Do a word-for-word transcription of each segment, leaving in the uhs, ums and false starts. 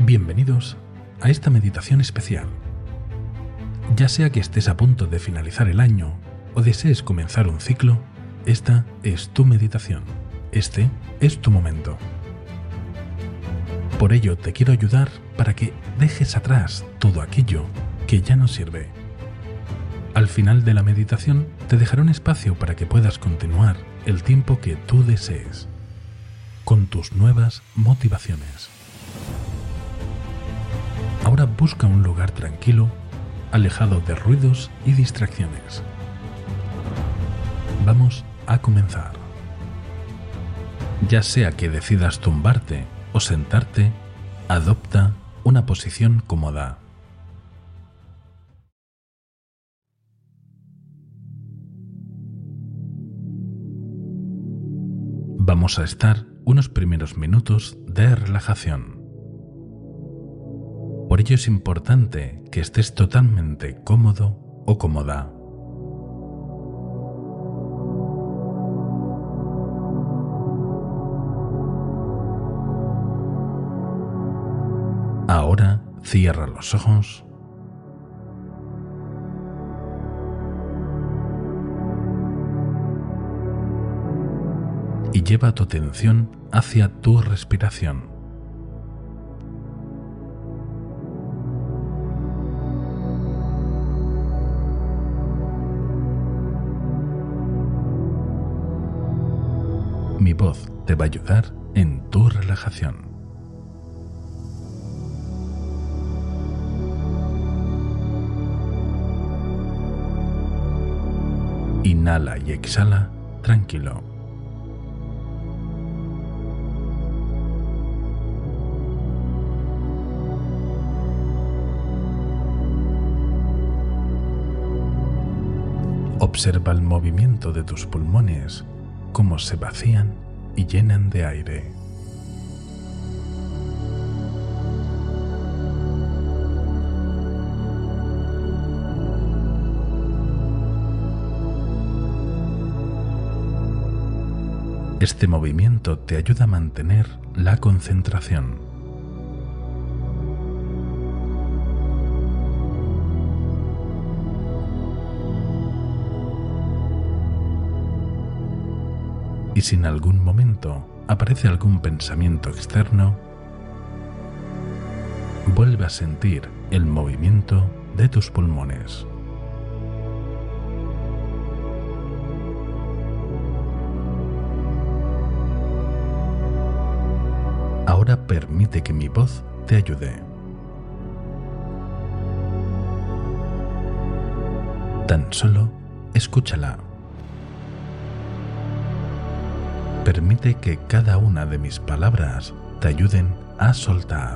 Bienvenidos a esta meditación especial. Ya sea que estés a punto de finalizar el año o desees comenzar un ciclo, esta es tu meditación. Este es tu momento. Por ello te quiero ayudar para que dejes atrás todo aquello que ya no sirve. Al final de la meditación te dejaré un espacio para que puedas continuar el tiempo que tú desees, con tus nuevas motivaciones. Ahora busca un lugar tranquilo, alejado de ruidos y distracciones. Vamos a comenzar. Ya sea que decidas tumbarte o sentarte, adopta una posición cómoda. Vamos a estar unos primeros minutos de relajación. Por ello es importante que estés totalmente cómodo o cómoda. Ahora cierra los ojos y lleva tu atención hacia tu respiración. Mi voz te va a ayudar en tu relajación. Inhala y exhala tranquilo. Observa el movimiento de tus pulmones, cómo se vacían y llenan de aire. Este movimiento te ayuda a mantener la concentración. Y si en algún momento aparece algún pensamiento externo, vuelve a sentir el movimiento de tus pulmones. Ahora permite que mi voz te ayude. Tan solo escúchala. Permite que cada una de mis palabras te ayuden a soltar.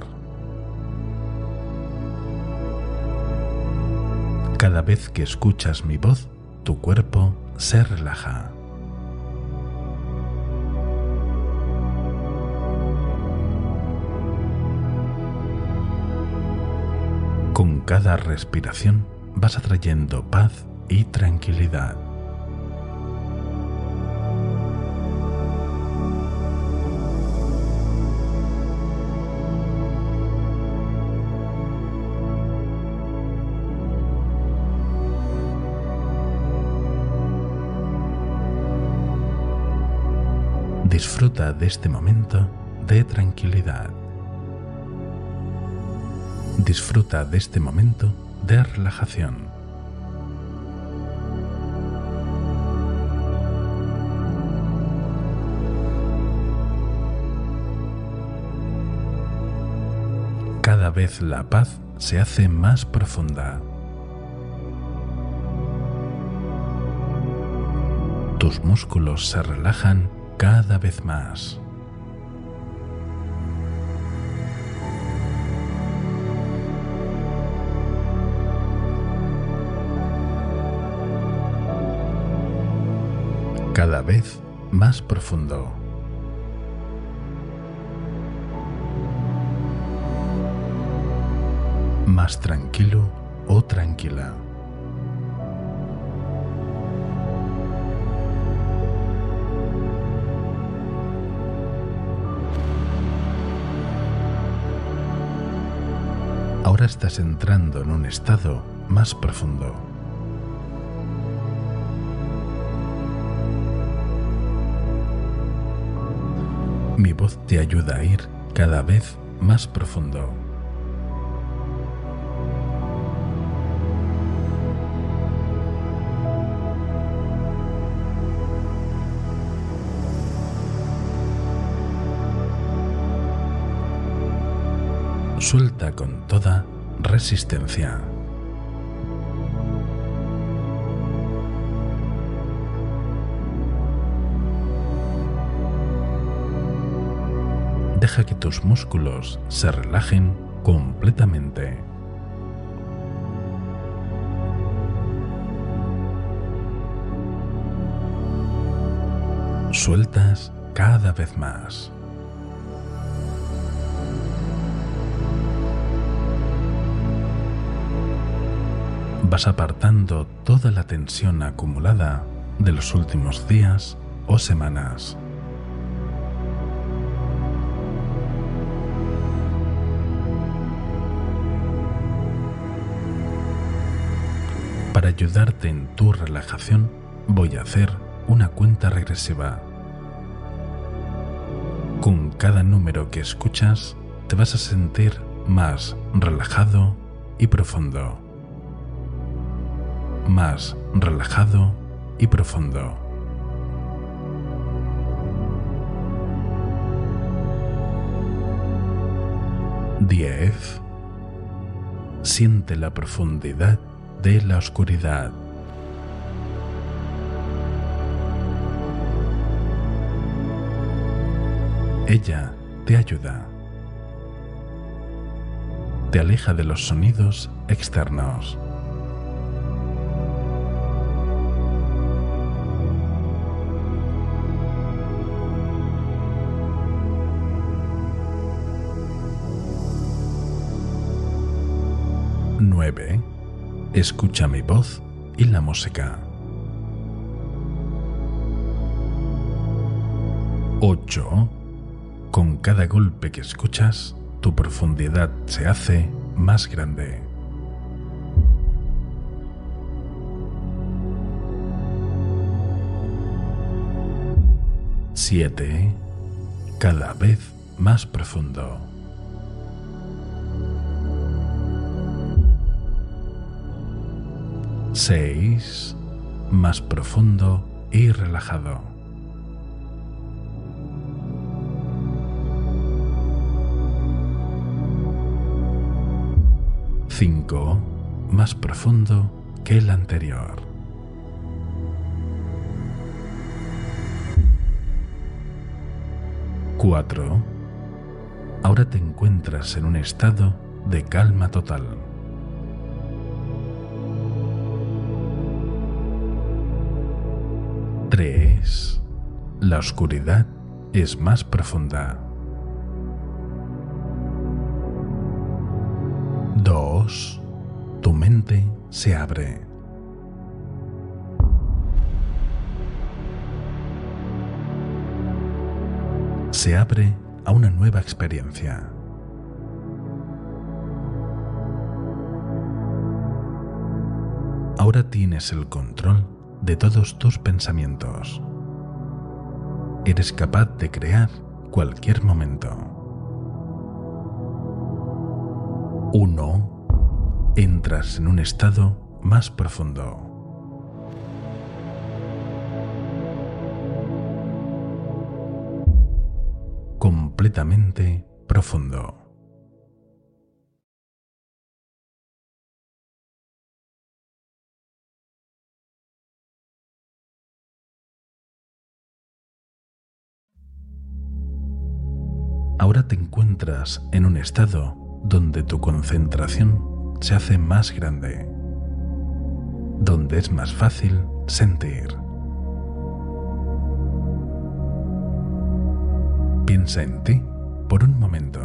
Cada vez que escuchas mi voz, tu cuerpo se relaja. Con cada respiración vas atrayendo paz y tranquilidad. Disfruta de este momento de tranquilidad. Disfruta de este momento de relajación. Cada vez la paz se hace más profunda. Tus músculos se relajan cada vez más. Cada vez más profundo. Más tranquilo o tranquila. Ahora estás entrando en un estado más profundo. Mi voz te ayuda a ir cada vez más profundo. Suelta con toda resistencia. Deja que tus músculos se relajen completamente. Sueltas cada vez más. Vas apartando toda la tensión acumulada de los últimos días o semanas. Para ayudarte en tu relajación, voy a hacer una cuenta regresiva. Con cada número que escuchas, te vas a sentir más relajado y profundo. Más relajado y profundo. Diez. Siente la profundidad de la oscuridad. Ella te ayuda. Te aleja de los sonidos externos. Nueve. Escucha mi voz y la música. Ocho. Con cada golpe que escuchas, tu profundidad se hace más grande. Siete. Cada vez más profundo. Seis. Más profundo y relajado. Cinco. Más profundo que el anterior. Cuatro. Ahora te encuentras en un estado de calma total. Tres. La oscuridad es más profunda. Dos. Tu mente se abre. Se abre a una nueva experiencia. Ahora tienes el control de todos tus pensamientos. Eres capaz de crear cualquier momento. Uno. Entras en un estado más profundo. Completamente profundo. Ahora te encuentras en un estado donde tu concentración se hace más grande, donde es más fácil sentir. Piensa en ti por un momento.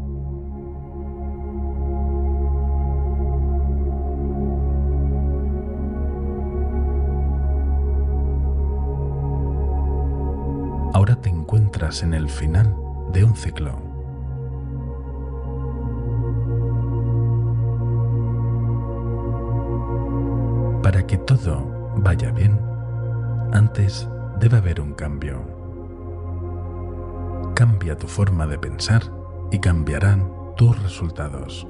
Ahora te encuentras en el final de un ciclo. Para que todo vaya bien, antes debe haber un cambio. Cambia tu forma de pensar y cambiarán tus resultados.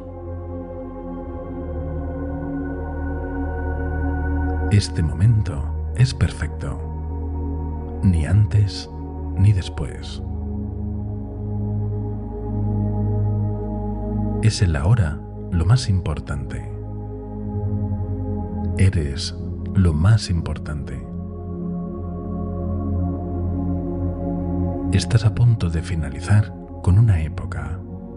Este momento es perfecto, ni antes ni después. Es el ahora lo más importante. Eres lo más importante. Estás a punto de finalizar con una época.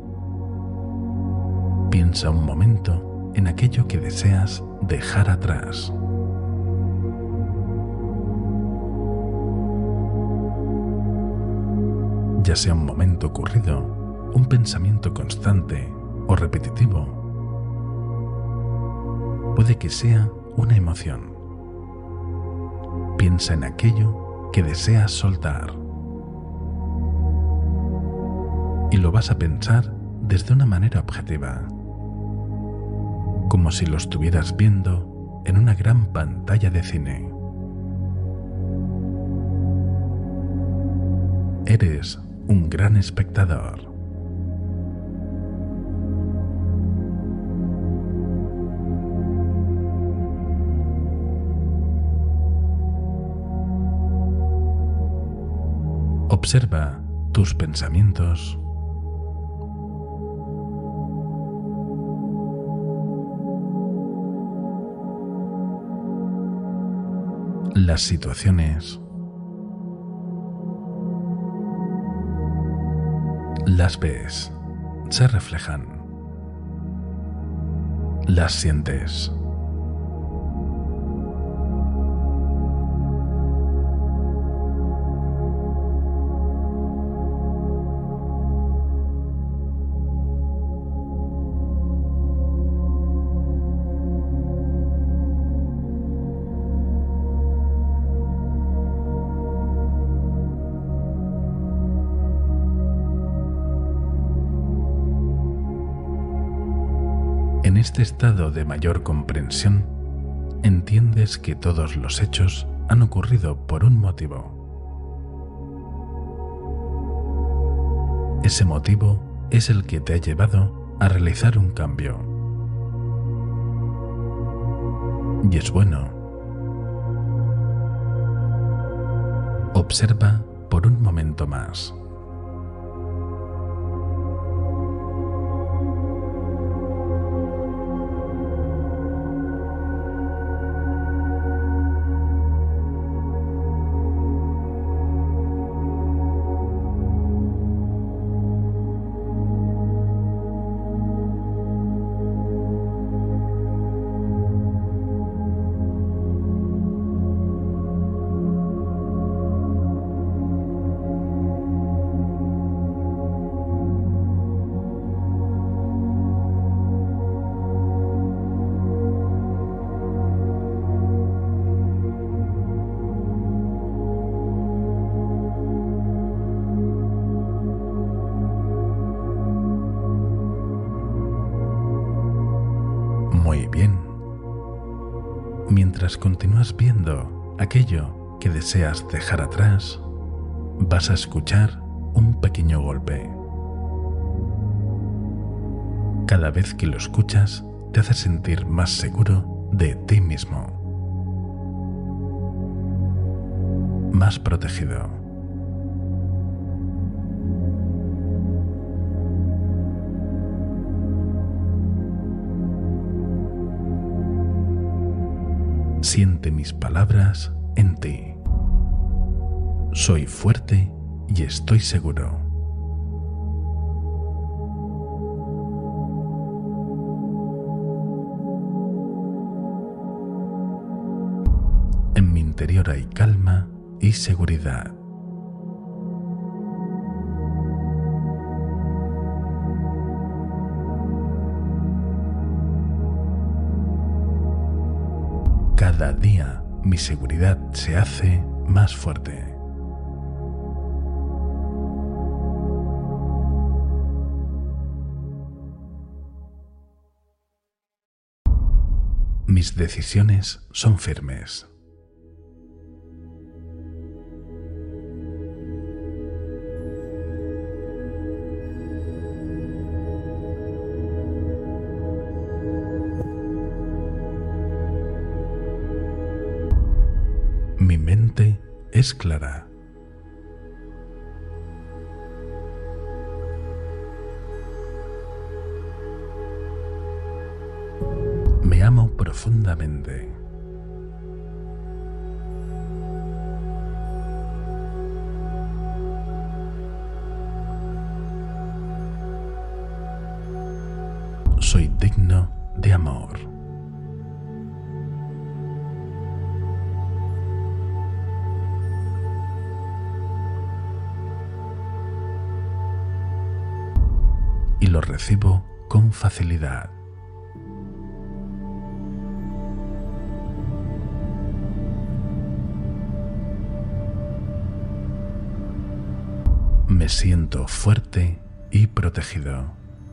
Piensa un momento en aquello que deseas dejar atrás. Ya sea un momento ocurrido, un pensamiento constante o repetitivo, puede que sea una emoción. Piensa en aquello que deseas soltar. Y lo vas a pensar desde una manera objetiva, como si lo estuvieras viendo en una gran pantalla de cine. Eres un gran espectador. Observa tus pensamientos. Las situaciones. Las ves, se reflejan. Las sientes. En este estado de mayor comprensión, entiendes que todos los hechos han ocurrido por un motivo. Ese motivo es el que te ha llevado a realizar un cambio. Y es bueno. Observa por un momento más. Muy bien. Mientras continúas viendo aquello que deseas dejar atrás, vas a escuchar un pequeño golpe. Cada vez que lo escuchas, te hace sentir más seguro de ti mismo, más protegido. Siente mis palabras en ti. Soy fuerte y estoy seguro. En mi interior hay calma y seguridad. Cada día mi seguridad se hace más fuerte. Mis decisiones son firmes. Mi mente es clara. Me amo profundamente. Soy digno de amor. Y lo recibo con facilidad. Me siento fuerte y protegido.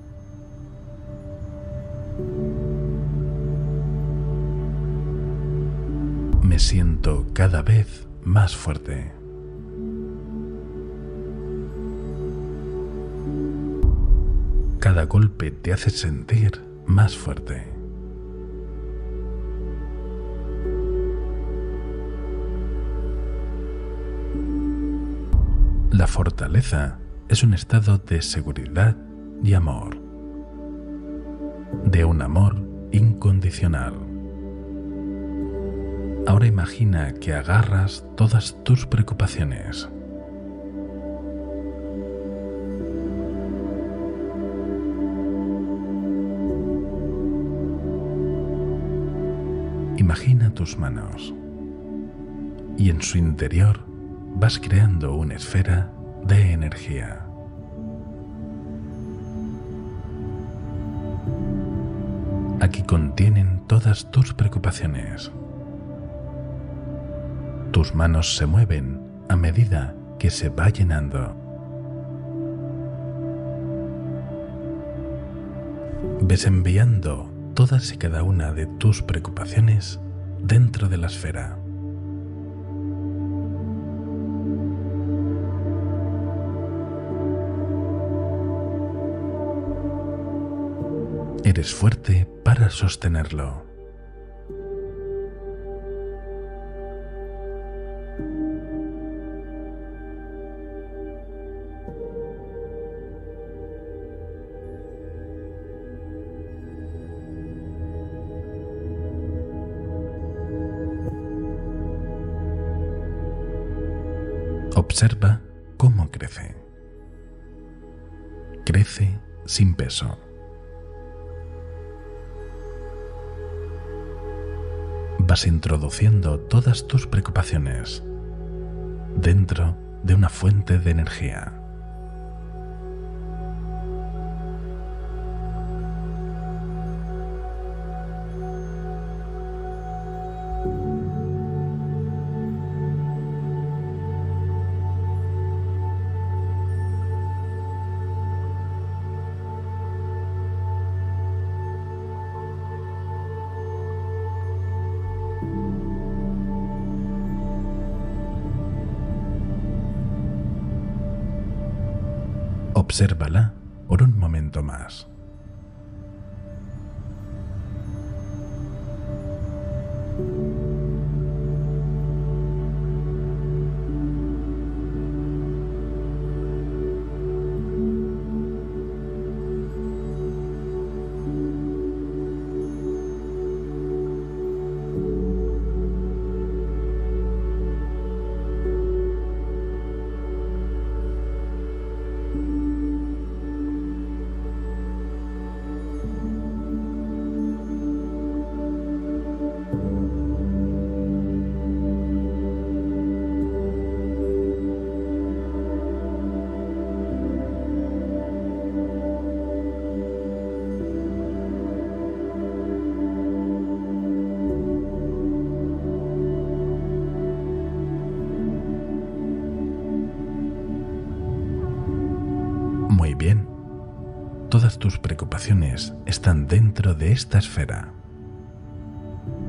Me siento cada vez más fuerte. Cada golpe te hace sentir más fuerte. La fortaleza es un estado de seguridad y amor, de un amor incondicional. Ahora imagina que agarras todas tus preocupaciones. Imagina tus manos y en su interior vas creando una esfera de energía. Aquí contienen todas tus preocupaciones. Tus manos se mueven a medida que se va llenando. Ves enviando todas y cada una de tus preocupaciones dentro de la esfera. Eres fuerte para sostenerlo. Observa cómo crece. Crece sin peso. Vas introduciendo todas tus preocupaciones dentro de una fuente de energía. Obsérvala por un momento más. Muy bien. Todas tus preocupaciones están dentro de esta esfera.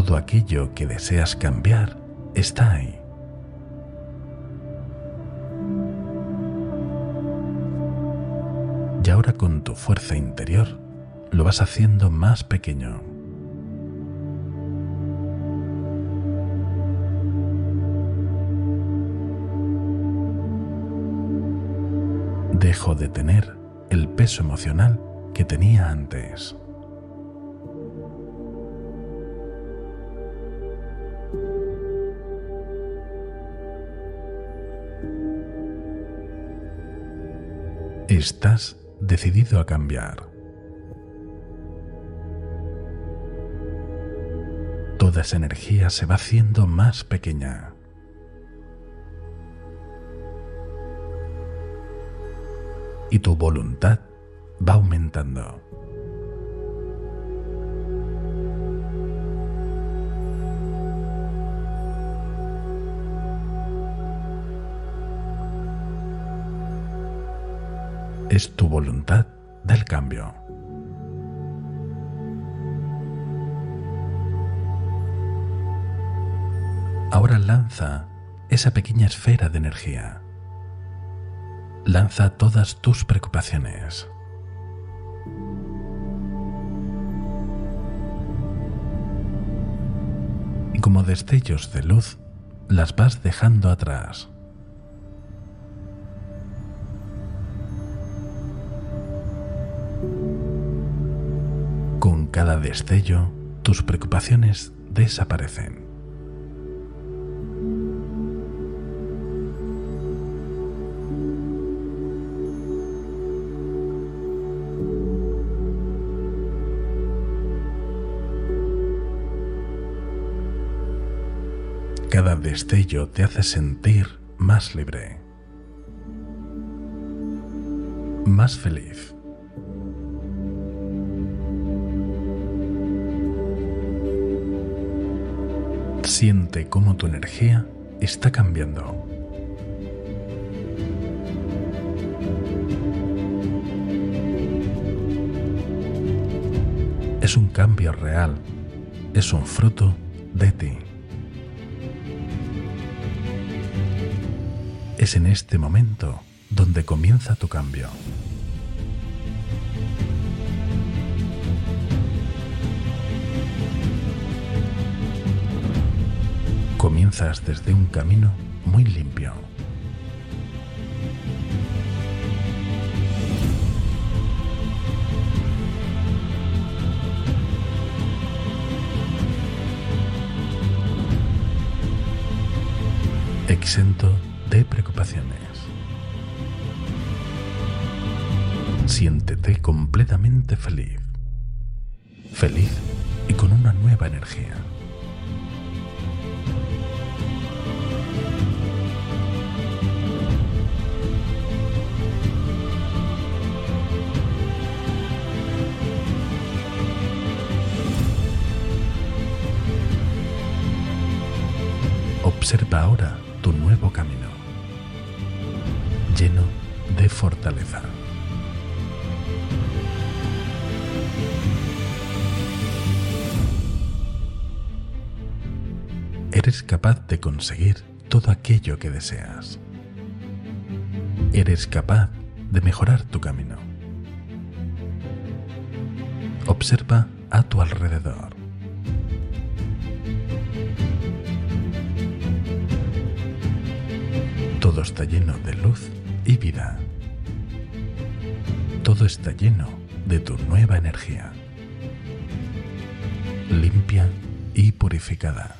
todo aquello que deseas cambiar está ahí. Y ahora con tu fuerza interior lo vas haciendo más pequeño. Dejo de tener el peso emocional que tenía antes. Estás decidido a cambiar. Toda esa energía se va haciendo más pequeña. Y tu voluntad va aumentando. Es tu voluntad del cambio. Ahora lanza esa pequeña esfera de energía. Lanza todas tus preocupaciones. Y como destellos de luz, las vas dejando atrás. Con cada destello, tus preocupaciones desaparecen. Cada destello te hace sentir más libre, más feliz. Siente cómo tu energía está cambiando. Es un cambio real, es un fruto de ti. Es en este momento donde comienza tu cambio. Comienzas desde un camino muy limpio. Exento de preocupaciones. Siéntete completamente feliz. Feliz y con una nueva energía. Observa ahora tu nuevo camino, lleno de fortaleza. Eres capaz de conseguir todo aquello que deseas. Eres capaz de mejorar tu camino. Observa a tu alrededor. Todo está lleno de luz y vida. Todo está lleno de tu nueva energía, limpia y purificada.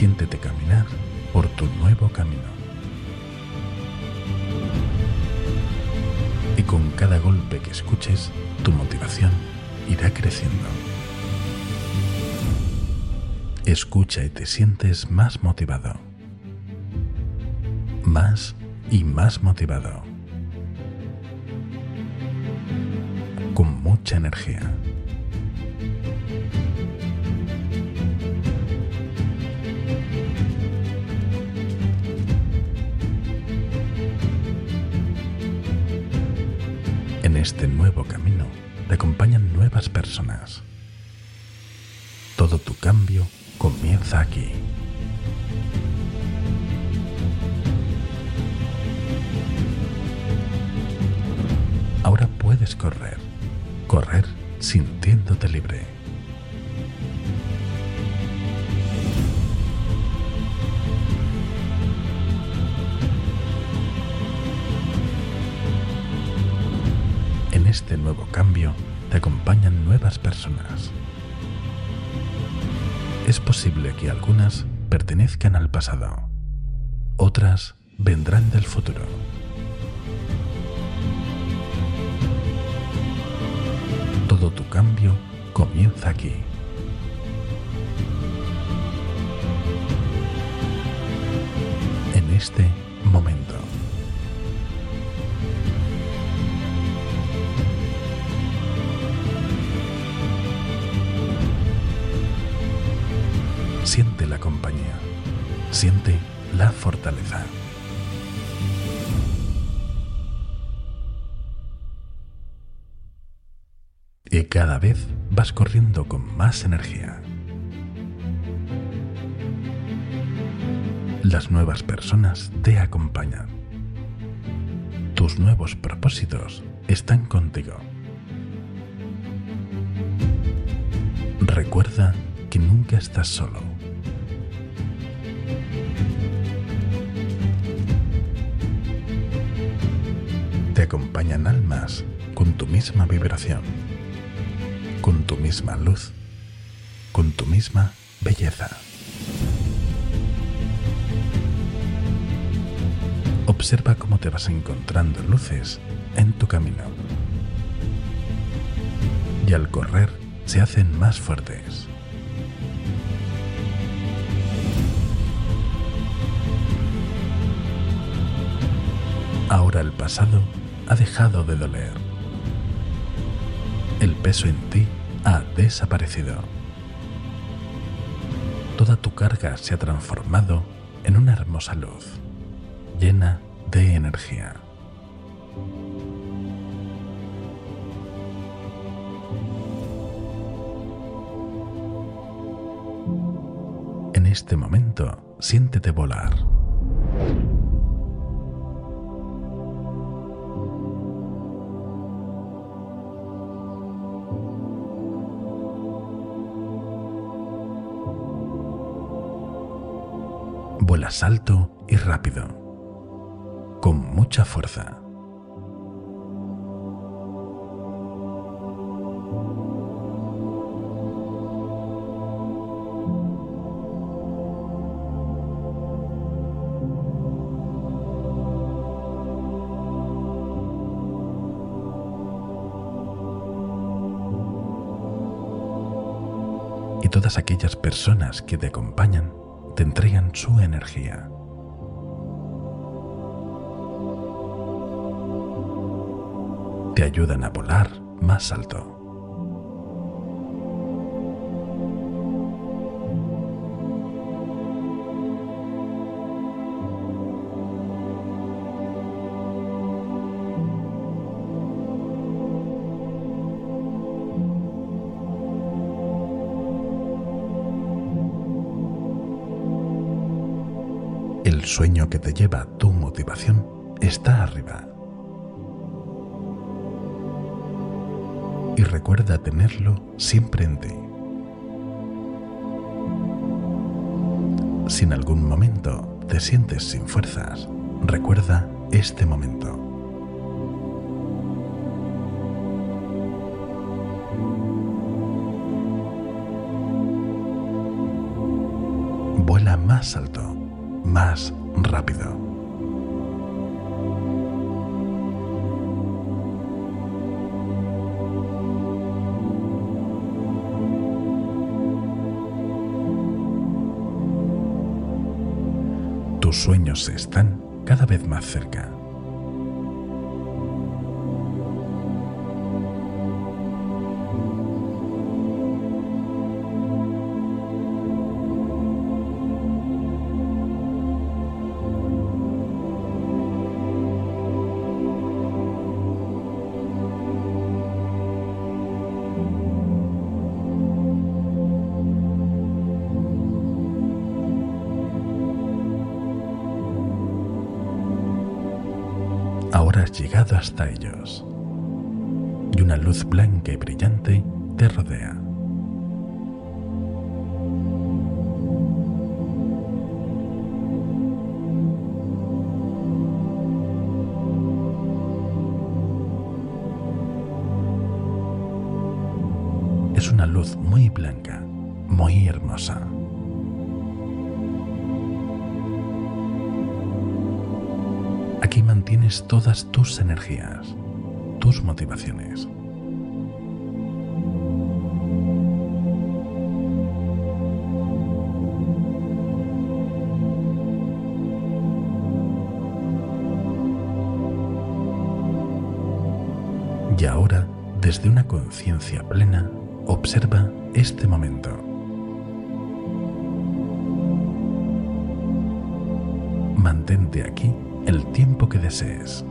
siéntete caminar por tu nuevo camino. Y con cada golpe que escuches, tu motivación irá creciendo. Escucha y te sientes más motivado. Más y más motivado. Con mucha energía. En este nuevo camino te acompañan nuevas personas. Todo tu cambio comienza aquí. Ahora puedes correr, correr sintiéndote libre. En este nuevo cambio te acompañan nuevas personas. Es posible que algunas pertenezcan al pasado, otras vendrán del futuro. Todo tu cambio comienza aquí. En este momento. Siente la compañía, siente la fortaleza. Y cada vez vas corriendo con más energía. Las nuevas personas te acompañan. Tus nuevos propósitos están contigo. Recuerda que nunca estás solo. Te acompañan almas con tu misma vibración, con tu misma luz, con tu misma belleza. Observa cómo te vas encontrando luces en tu camino. Y al correr se hacen más fuertes. Ahora el pasado ha dejado de doler. El peso en ti ha desaparecido. Toda tu carga se ha transformado en una hermosa luz, llena de energía. En este momento, siéntete volar. Vuelas alto y rápido, con mucha fuerza. Y todas aquellas personas que te acompañan te entregan su energía. Te ayudan a volar más alto. El sueño que te lleva tu motivación está arriba. Y recuerda tenerlo siempre en ti. Si en algún momento te sientes sin fuerzas, recuerda este momento. Vuela más más alto, más rápido. Tus sueños están cada vez más cerca. Ahora has llegado hasta ellos y una luz blanca y brillante te rodea. Es una luz muy blanca, muy hermosa. Aquí mantienes todas tus energías, tus motivaciones. Y ahora, desde una conciencia plena, observa este momento. Mantente aquí el tiempo que desees.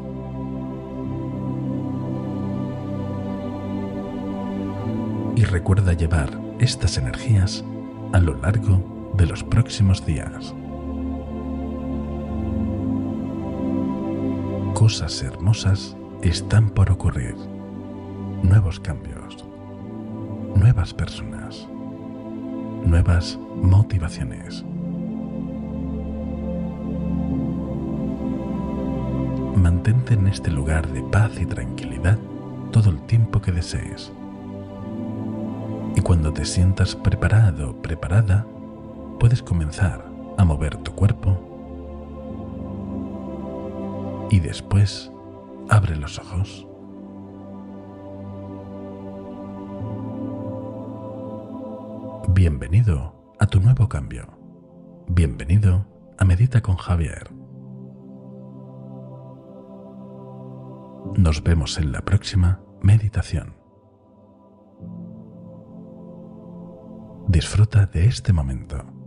Y recuerda llevar estas energías a lo largo de los próximos días. Cosas hermosas están por ocurrir. Nuevos cambios, nuevas personas, nuevas motivaciones. Mantente en este lugar de paz y tranquilidad todo el tiempo que desees. Y cuando te sientas preparado o preparada, puedes comenzar a mover tu cuerpo y después abre los ojos. Bienvenido a tu nuevo cambio. Bienvenido a Medita con Javier. Nos vemos en la próxima meditación. Disfruta de este momento.